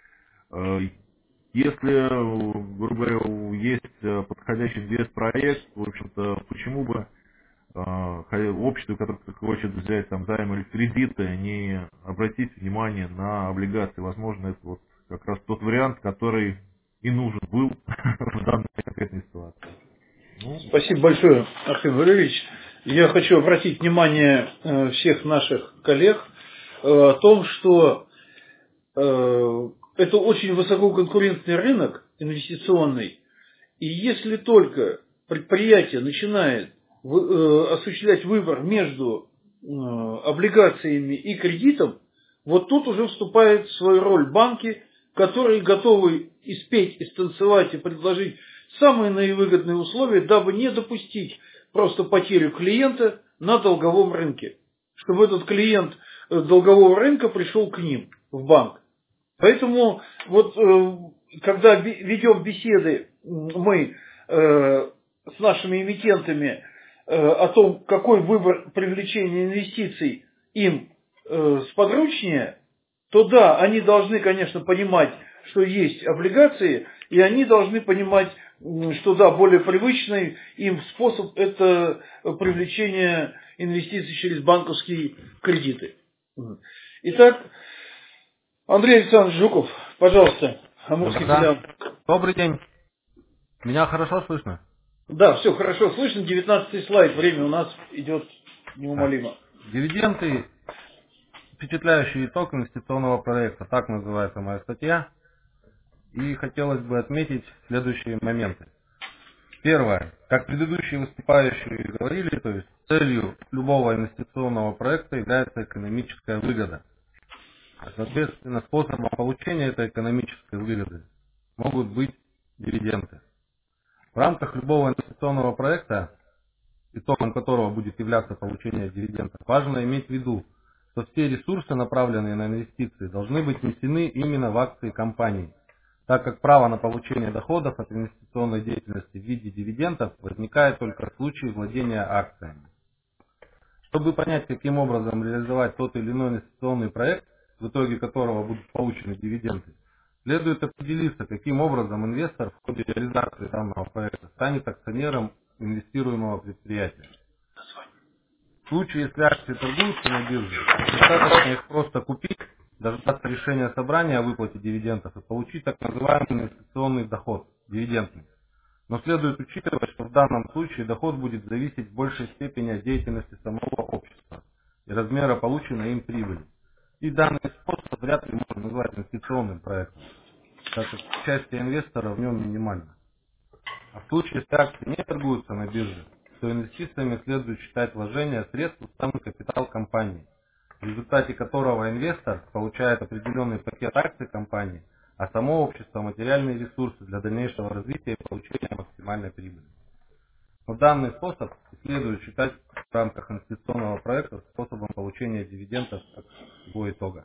Если, грубо говоря, есть подходящий инвестпроект, в общем-то, почему бы общество, которое хочет взять там займ или кредиты, не обратить внимание на облигации. Возможно, это вот как раз тот вариант, который и нужен был в данной конкретной ситуации. Спасибо большое, Архим Валерьевич. Я хочу обратить внимание всех наших коллег о том, что это очень высококонкурентный рынок инвестиционный, и если только предприятие начинает осуществлять выбор между облигациями и кредитом, вот тут уже вступают в свою роль банки, которые готовы испеть, истанцевать и предложить самые наивыгодные условия, дабы не допустить просто потерю клиента на долговом рынке, чтобы этот клиент долгового рынка пришел к ним в банк. Поэтому вот когда ведем беседы мы с нашими эмитентами о том, какой выбор привлечения инвестиций им сподручнее, то да, они должны, конечно, понимать, что есть облигации, и они должны понимать, что да, более привычный им способ – это привлечение инвестиций через банковские кредиты. Итак, Андрей Александрович Жуков, пожалуйста, амурский филиал. Добрый день. Меня хорошо слышно? Да, все хорошо слышно. 19-й слайд. Время у нас идет неумолимо. Дивиденды – впечатляющий итог инвестиционного проекта. Так называется моя статья. И хотелось бы отметить следующие моменты. Первое. Как предыдущие выступающие говорили, то есть целью любого инвестиционного проекта является экономическая выгода. Соответственно, способом получения этой экономической выгоды могут быть дивиденды. В рамках любого инвестиционного проекта, итогом которого будет являться получение дивидендов, важно иметь в виду, что все ресурсы, направленные на инвестиции, должны быть внесены именно в акции компании, так как право на получение доходов от инвестиционной деятельности в виде дивидендов возникает только в случае владения акциями. Чтобы понять, каким образом реализовать тот или иной инвестиционный проект, в итоге которого будут получены дивиденды, следует определиться, каким образом инвестор в ходе реализации данного проекта станет акционером инвестируемого предприятия. В случае, если акции торгуются на бирже, достаточно их просто купить, дождаться решения собрания о выплате дивидендов и получить так называемый инвестиционный доход, дивидендный. Но следует учитывать, что в данном случае доход будет зависеть в большей степени от деятельности самого общества и размера полученной им прибыли. И данный способ вряд ли можно назвать инвестиционным проектом, так как участие инвестора в нем минимально. А в случае, если акции не торгуются на бирже, то инвестициями следует считать вложение средств в уставный капитал компании, в результате которого инвестор получает определенный пакет акций компании, а само общество материальные ресурсы для дальнейшего развития и получения максимальной прибыли. Но данный способ следует считать в рамках инвестиционного проекта способом получения дивидендов как его итога.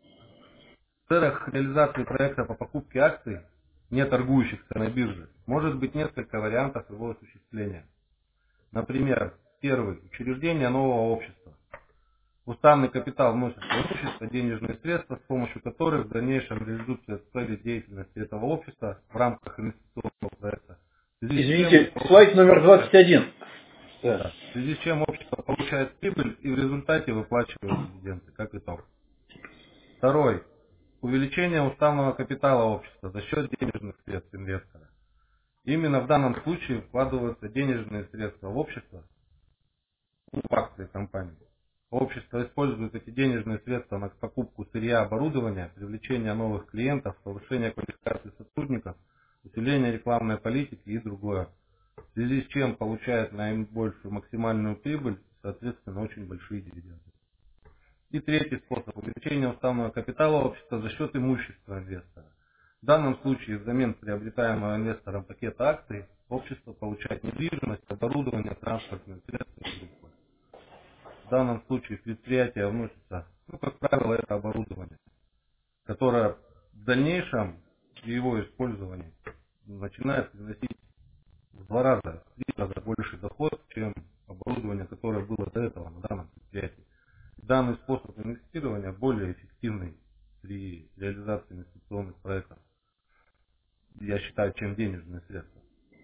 В целях реализации проекта по покупке акций, не торгующихся на бирже, может быть несколько вариантов его осуществления. Например, первый – учреждение нового общества. В уставный капитал вносят имущество, денежные средства, с помощью которых в дальнейшем реализуются цели деятельности этого общества в рамках инвестиционного проекта. Извините, слайд номер 21. Да. В связи с чем общество получает прибыль и в результате выплачивает дивиденды, как итог. Второй. Увеличение уставного капитала общества за счет денежных средств инвестора. Именно в данном случае вкладываются денежные средства в общество, в акции компании. Общество использует эти денежные средства на покупку сырья, оборудования, привлечение новых клиентов, повышение квалификации сотрудников, усиление рекламной политики и другое. В связи с чем получает наибольшую максимальную прибыль, соответственно, очень большие дивиденды. И третий способ – увеличение уставного капитала общества за счет имущества инвестора. В данном случае взамен приобретаемого инвестором пакета акций общество получает недвижимость, оборудование, транспортные средства и группы. В данном случае в предприятие вносится, как правило, это оборудование, которое в дальнейшем при его использовании начинает приносить в 2 раза, в 3 раза больше доход, чем оборудование, которое было до этого на данном предприятии. Данный способ инвестирования более эффективный при реализации инвестиционных проектов, я считаю, чем денежные средства.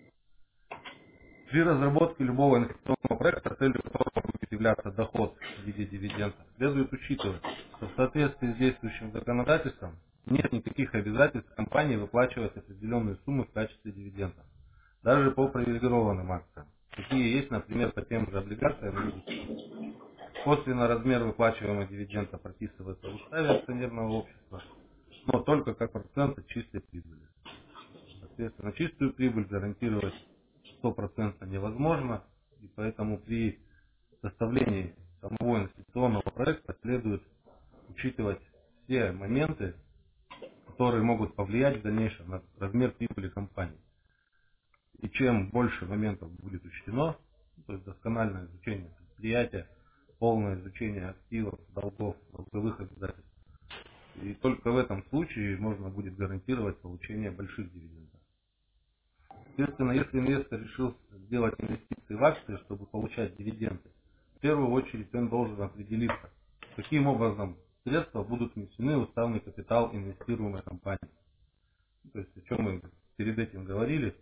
При разработке любого инвестиционного проекта, целью которого будет являться доход в виде дивидендов, следует учитывать, что в соответствии с действующим законодательством нет никаких обязательств компании выплачивать определенные суммы в качестве дивидендов, даже по привилегированным акциям. Такие есть, например, по тем же облигациям. Косвенно размер выплачиваемого дивиденда прописывается в уставе акционерного общества, но только как процент от чистой прибыли. Соответственно, чистую прибыль гарантировать 100% невозможно, и поэтому при составлении самого инвестиционного проекта следует учитывать все моменты, которые могут повлиять в дальнейшем на размер прибыли компании. И чем больше моментов будет учтено, то есть доскональное изучение предприятия, полное изучение активов, долгов, долговых обязательств, и только в этом случае можно будет гарантировать получение больших дивидендов. Соответственно, если инвестор решил сделать инвестиции в акции, чтобы получать дивиденды, в первую очередь он должен определиться, каким образом средства будут внесены в уставный капитал инвестируемой компании. То есть, о чем мы перед этим говорили,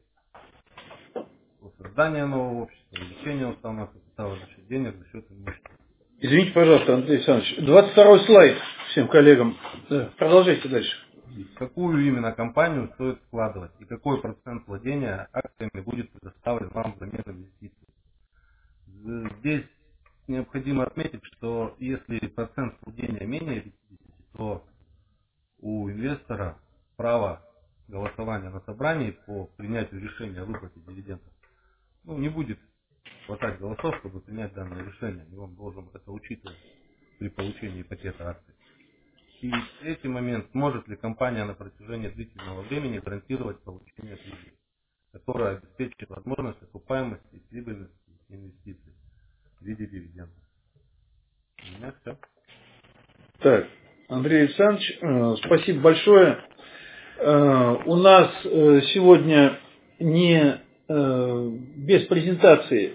о создании нового общества, увеличении уставного капитала за счет денег, за счет имущества. Извините, пожалуйста, Андрей Александрович, 22-й слайд всем коллегам. Да, продолжайте дальше. В какую именно компанию стоит вкладывать и какой процент владения акциями будет предоставлен вам взамен инвестиций. Здесь необходимо отметить, что если процент владения менее 50, то у инвестора право голосования на собрании по принятию решения о выплате дивидендов не будет хватать голосов, чтобы принять данное решение, и он должен это учитывать при получении пакета акций. И третий момент, может ли компания на протяжении длительного времени гарантировать получение прибыли, которая обеспечит возможность окупаемости и прибыльности инвестиций в виде дивидендов. У меня все. Так, Андрей Александрович, спасибо большое. У нас сегодня не без презентации,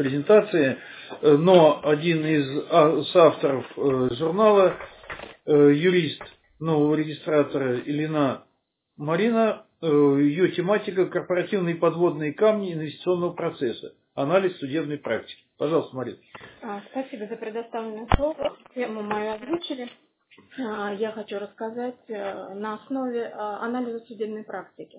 но один из соавторов журнала, юрист нового регистратора Ильина Марина, ее тематика — корпоративные подводные камни инвестиционного процесса, анализ судебной практики. Пожалуйста, Марина. Спасибо за предоставленное слово. Тему мою озвучили. Я хочу рассказать на основе анализа судебной практики.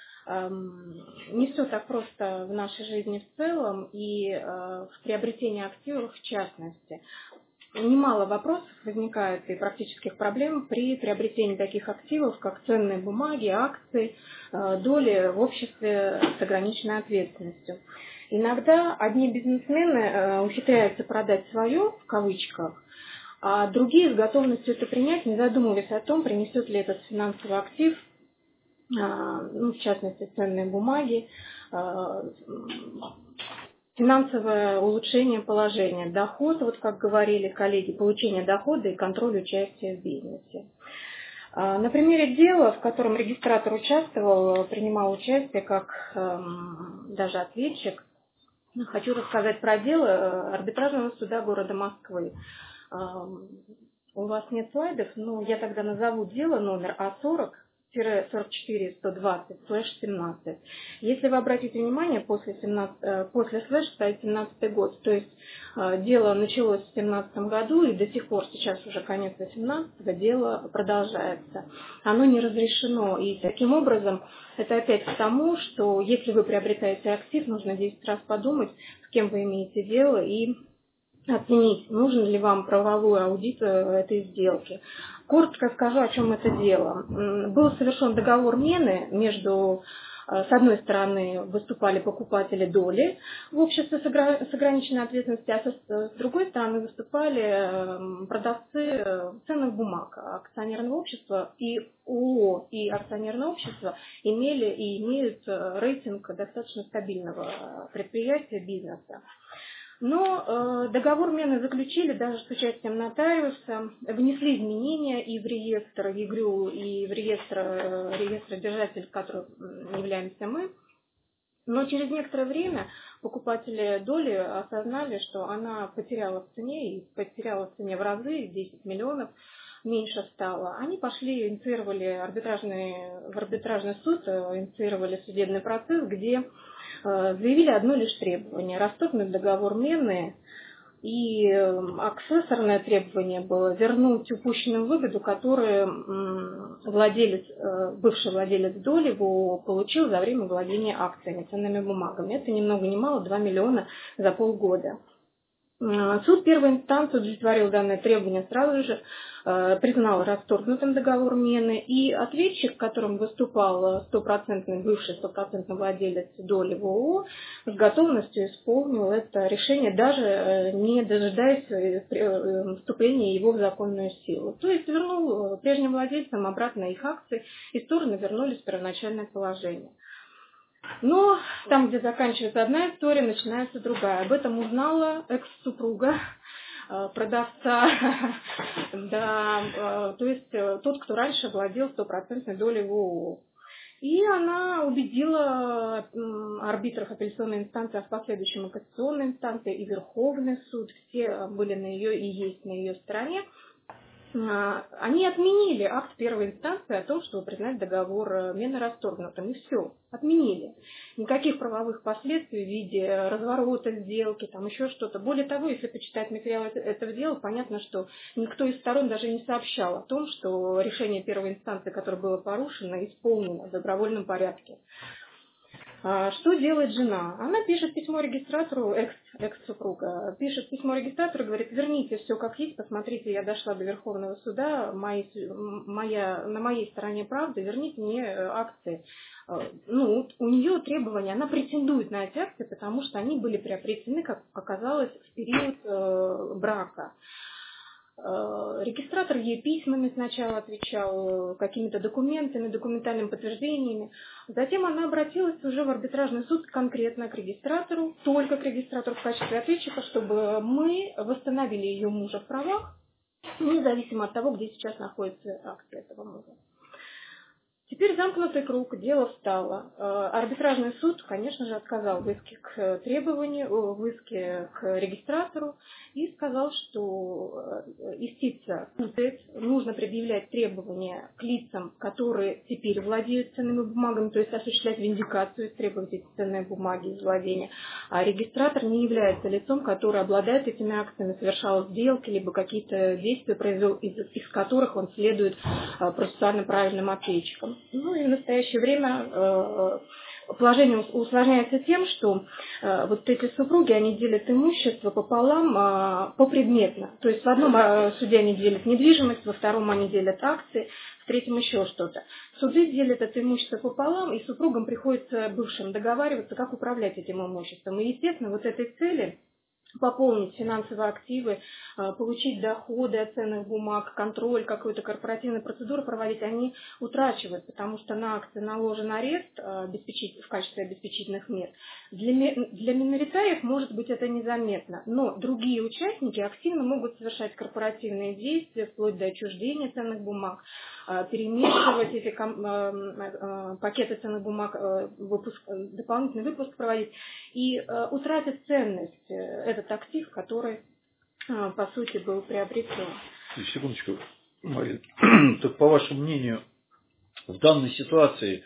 Не все так просто в нашей жизни в целом и в приобретении активов в частности. Немало вопросов возникает и практических проблем при приобретении таких активов, как ценные бумаги, акции, доли в обществе с ограниченной ответственностью. Иногда одни бизнесмены ухитряются продать свое, в кавычках, а другие с готовностью это принять, не задумываясь о том, принесет ли этот финансовый актив, в частности ценные бумаги, финансовое улучшение положения, доход, как говорили коллеги, получение дохода и контроль участия в бизнесе. На примере дела, в котором регистратор участвовал, принимал участие как даже ответчик, хочу рассказать про дело арбитражного суда города Москвы. У вас нет слайдов, но я тогда назову дело номер А40-44-120/17. Если вы обратите внимание, после слэш стоит 17 год, то есть дело началось в 2017 году и до сих пор, сейчас уже конец 2018, дело продолжается. Оно не разрешено, и таким образом это опять к тому, что если вы приобретаете актив, нужно 10 раз подумать, с кем вы имеете дело, и оценить, нужен ли вам правовой аудит этой сделки. Коротко скажу, о чем это дело. Был совершен договор мены между С одной стороны, выступали покупатели доли в обществе с ограниченной ответственностью, а с другой стороны выступали продавцы ценных бумаг. Акционерного общества и ООО, и акционерное общество имели и имеют рейтинг достаточно стабильного предприятия, бизнеса. Но договор мены заключили даже с участием нотариуса, внесли изменения и в реестр ЕГРЮ, и в реестр держателей, которым являемся мы. Но через некоторое время покупатели доли осознали, что она потеряла в цене, и потеряла в цене в разы, 10 миллионов меньше стало. Они пошли, инициировали в арбитражный суд, инициировали судебный процесс, где заявили одно лишь требование – расторгнуть договор мены, и аксессорное требование было вернуть упущенную выгоду, которую бывший владелец доли получил за время владения акциями, ценными бумагами. Это ни много ни мало 2 миллиона за полгода. Суд первой инстанции удовлетворил данное требование сразу же, признал расторгнутым договор мены, и ответчик, которым выступал бывший стопроцентный владелец доли в ООО, с готовностью исполнил это решение, даже не дожидаясь вступления его в законную силу. То есть вернул прежним владельцам обратно их акции, и стороны вернулись в первоначальное положение. Но там, где заканчивается одна история, начинается другая. Об этом узнала экс-супруга продавца, да, то есть тот, кто раньше владел 100% долей в ООО. И она убедила арбитров апелляционной инстанции, а в последующем и кассационной инстанции, и Верховный суд, все были на ее и есть на ее стороне. Они отменили акт первой инстанции о том, чтобы признать договор мены расторгнутым. И все, отменили. Никаких правовых последствий в виде разворота сделки, там еще что-то. Более того, если почитать материалы этого дела, понятно, что никто из сторон даже не сообщал о том, что решение первой инстанции, которое было порушено, исполнено в добровольном порядке. Что делает жена? Она пишет письмо регистратору, экс-супруга, пишет письмо регистратору, говорит: верните все как есть, посмотрите, я дошла до Верховного суда, на моей стороне правда, верните мне акции. Ну, у нее требования, она претендует на эти акции, потому что они были приобретены, как оказалось, в период брака. Регистратор ей письмами сначала отвечал, какими-то документами, документальными подтверждениями. Затем она обратилась уже в арбитражный суд конкретно к регистратору, только к регистратору в качестве ответчика, чтобы мы восстановили ее мужа в правах, независимо от того, где сейчас находится акция этого мужа. Теперь замкнутый круг, дело встало. Арбитражный суд, конечно же, отказал в иске к требованию, в иске к регистратору и сказал, что истица путает, нужно предъявлять требования к лицам, которые теперь владеют ценными бумагами, то есть осуществлять виндикацию, требовать эти ценные бумаги из владения. А регистратор не является лицом, который обладает этими акциями, совершал сделки, либо какие-то действия произвел, из которых он следует процессуально правильным ответчикам. Ну и в настоящее время положение усложняется тем, что вот эти супруги, они делят имущество пополам попредметно. То есть в одном суде они делят недвижимость, во втором они делят акции, в третьем еще что-то. Суды делят это имущество пополам, и супругам приходится бывшим договариваться, как управлять этим имуществом. И, естественно, вот этой цели пополнить финансовые активы, получить доходы от ценных бумаг, контроль, какую-то корпоративную процедуру проводить, они утрачивают, потому что на акции наложен арест в качестве обеспечительных мер. Для миноритариев, может быть, это незаметно, но другие участники активно могут совершать корпоративные действия, вплоть до отчуждения ценных бумаг, перемешивать эти пакеты ценных бумаг, дополнительный выпуск проводить, и утратить ценность этот актив, который, по сути, был приобретен. Секундочку, Марина. Так, по вашему мнению, в данной ситуации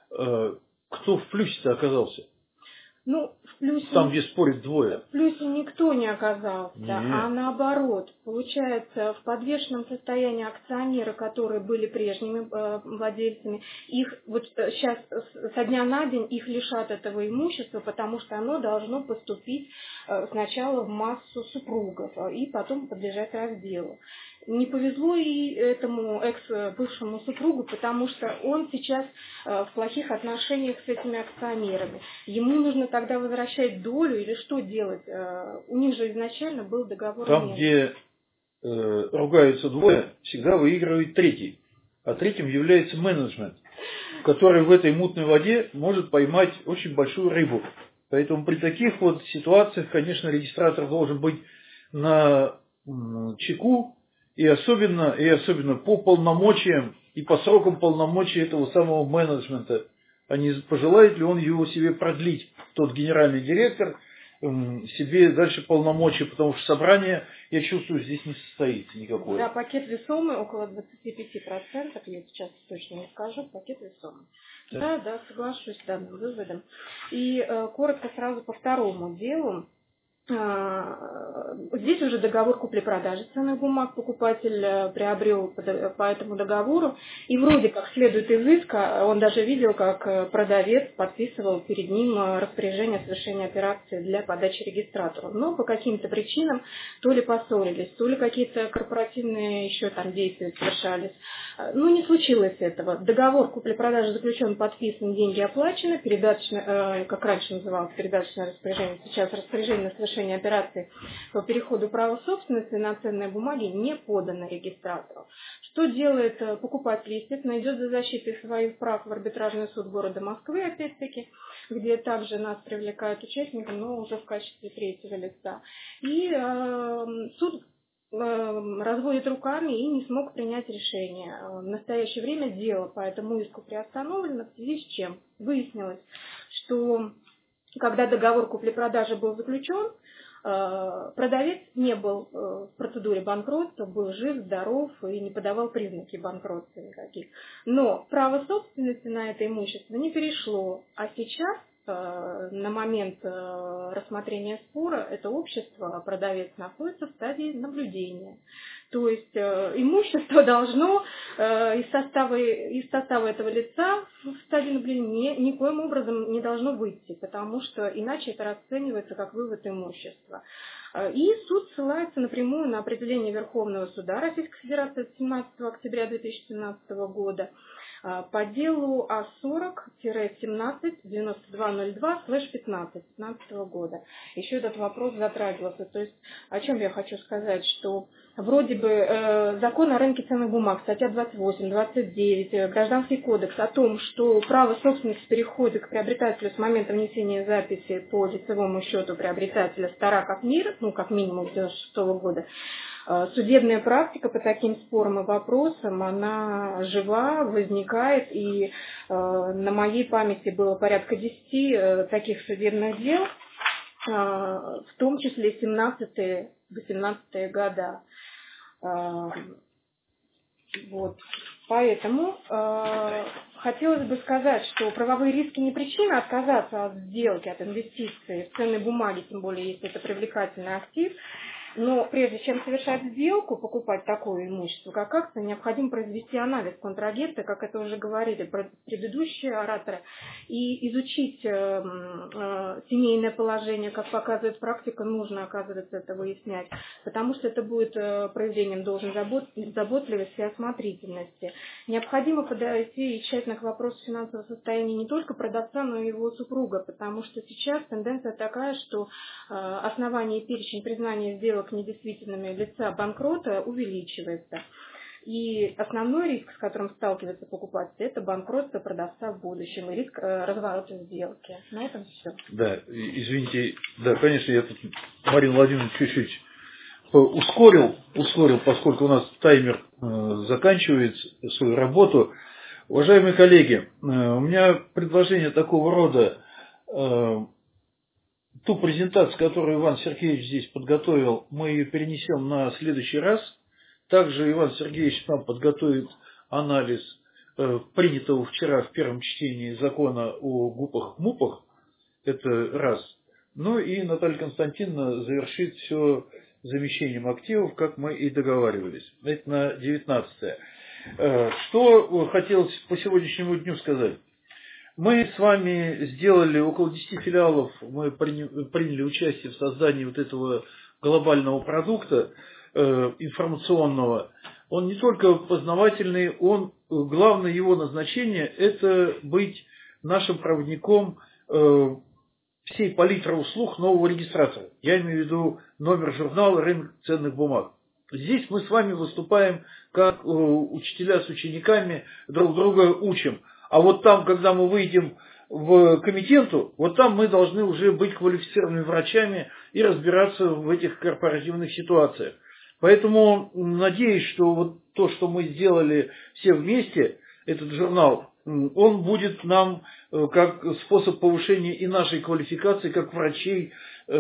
кто в плюсе-то оказался? Ну, в плюсе... Там, где спорят двое. В плюсе никто никто не оказался, Нет. а наоборот, получается, в подвешенном состоянии акционеры, которые были прежними владельцами, их вот сейчас со дня на день их лишат этого имущества, потому что оно должно поступить сначала в массу супругов и потом подлежать разделу. Не повезло и этому экс-бывшему супругу, потому что он сейчас в плохих отношениях с этими акционерами. Ему нужно тогда возвращать долю или что делать? У них же изначально был договор. Там, где ругаются двое, всегда выигрывает третий. А третьим является менеджмент, который в этой мутной воде может поймать очень большую рыбу. Поэтому при таких вот ситуациях, конечно, регистратор должен быть на чеку, и особенно по полномочиям и по срокам полномочий этого самого менеджмента. А не пожелает ли он его себе продлить, тот генеральный директор, себе дальше полномочия, потому что собрание, я чувствую, здесь не состоится никакое. Да, пакет весомый, около 25%, я сейчас точно не скажу, пакет весомый. Да, соглашусь с данным выводом. И коротко сразу по второму делу. Здесь уже договор купли-продажи ценных бумаг покупатель приобрел по этому договору, и вроде как следует из иска, он даже видел, как продавец подписывал перед ним распоряжение о совершении операции для подачи регистратору. Но по каким-то причинам то ли поссорились, то ли какие-то корпоративные еще там действия совершались. Не случилось этого. Договор купли-продажи заключен, подписан, деньги оплачены, передаточное, как раньше называлось передаточное распоряжение, сейчас распоряжение на совершение операции по переходу права собственности на ценные бумаги не подано регистратору. Что делает покупатель? Естественно, идет за защитой своих прав в арбитражный суд города Москвы, опять-таки, где также нас привлекают участникам, но уже в качестве третьего лица. И суд разводит руками и не смог принять решение. В настоящее время дело по этому иску приостановлено, в связи с чем выяснилось, что когда договор купли-продажи был заключен, продавец не был в процедуре банкротства, был жив, здоров и не подавал признаки банкротства никаких. Но право собственности на это имущество не перешло, а сейчас, на момент рассмотрения спора, это общество, продавец находится в стадии наблюдения. То есть имущество должно из состава этого лица в стадии наблюдения никоим образом не должно выйти, потому что иначе это расценивается как вывод имущества. И суд ссылается напрямую на определение Верховного суда Российской Федерации от 17 октября 2017 года по делу А40-17-9202/15 года. Еще этот вопрос затрагивался. То есть, о чем я хочу сказать, что вроде бы закон о рынке ценных бумаг, статья 28, 29, Гражданский кодекс о том, что право собственности переходит к приобретателю с момента внесения записи по лицевому счету приобретателя стара как мир, как минимум с 1996 года. Судебная практика по таким спорам и вопросам, она жива, возникает, и на моей памяти было порядка 10 таких судебных дел, в том числе 17-18 года. Вот. Поэтому хотелось бы сказать, что правовые риски не причина отказаться от сделки, от инвестиций в ценные бумаги, тем более если это привлекательный актив. Но прежде чем совершать сделку, покупать такое имущество, как акция, необходимо произвести анализ контрагента, как это уже говорили предыдущие ораторы, и изучить семейное положение, как показывает практика, нужно, оказывается, это выяснять, потому что это будет проявлением должной заботливости и осмотрительности. Необходимо подойти и тщательно к вопросу финансового состояния не только продавца, но и его супруга, потому что сейчас тенденция такая, что основание и перечень признания сделок недействительными лица банкрота увеличивается. И основной риск, с которым сталкивается покупатель, это банкротство продавца в будущем и риск разворота сделки. На этом все. Да, извините, да, конечно, я тут Марину Владимировну чуть-чуть ускорил, поскольку у нас таймер заканчивает свою работу. Уважаемые коллеги, у меня предложение такого рода. Ту презентацию, которую Иван Сергеевич здесь подготовил, мы ее перенесем на следующий раз. Также Иван Сергеевич нам подготовит анализ принятого вчера в первом чтении закона о ГУПах, МУПах. Это раз. Ну и Наталья Константиновна завершит все замещением активов, как мы и договаривались. Это на 19-е. Что хотелось по сегодняшнему дню сказать? Мы с вами сделали около 10 филиалов, мы приняли участие в создании вот этого глобального продукта информационного. Он не только познавательный, главное его назначение – это быть нашим проводником всей палитры услуг нового регистратора. Я имею в виду номер журнала «Рынок ценных бумаг». Здесь мы с вами выступаем как учителя с учениками, друг друга учим. А вот там, когда мы выйдем в комитенту, вот там мы должны уже быть квалифицированными врачами и разбираться в этих корпоративных ситуациях. Поэтому надеюсь, что вот то, что мы сделали все вместе, этот журнал, он будет нам как способ повышения и нашей квалификации, как врачей,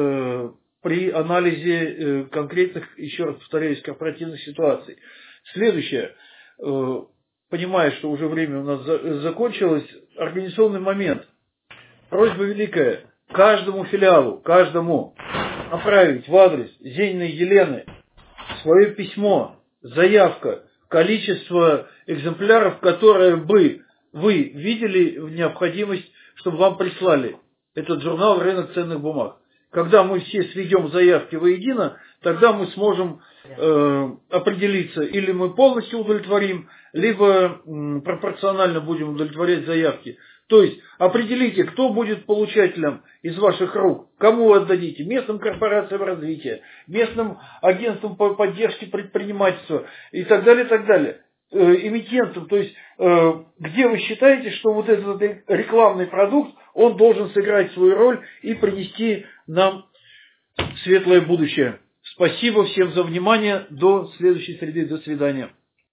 при анализе конкретных, еще раз повторяюсь, корпоративных ситуаций. Следующее. Понимая, что уже время у нас закончилось, организационный момент. Просьба великая. Каждому филиалу, каждому направить в адрес Зениной Елены свое письмо, заявка, количество экземпляров, которые бы вы видели в необходимость, чтобы вам прислали этот журнал «Рынок ценных бумаг». Когда мы все сведем заявки воедино, тогда мы сможем определиться, или мы полностью удовлетворим, либо пропорционально будем удовлетворять заявки. То есть определите, кто будет получателем из ваших рук, кому вы отдадите: местным корпорациям развития, местным агентствам по поддержке предпринимательства и так далее, и так далее. Эмитентам, то есть где вы считаете, что вот этот рекламный продукт, он должен сыграть свою роль и принести нам светлое будущее. Спасибо всем за внимание. До следующей среды. До свидания.